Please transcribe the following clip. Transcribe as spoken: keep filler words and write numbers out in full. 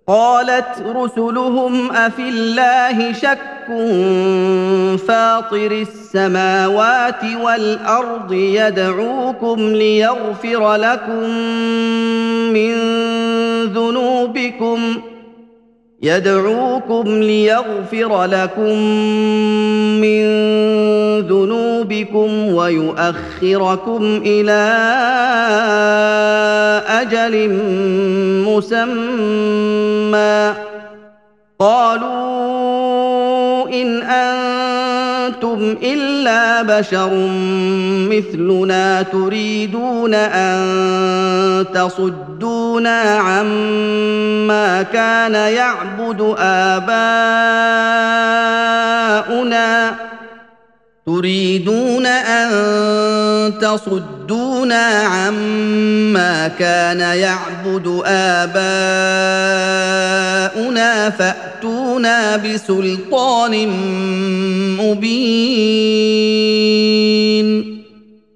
قالت رسلهم أفي الله شك فاطر السماوات والأرض يدعوكم ليغفر لكم من ذنوبكم يدعوكم ليغفر لكم من ذنوبكم ويؤخركم إلى أجل مسمى قالوا إن أنتم إلا بشر مثلنا تريدون أن تصدونا عما كان يعبد آباؤنا تريدون أن تصدونا عما كان يعبد آباؤنا فأتونا بسلطان مبين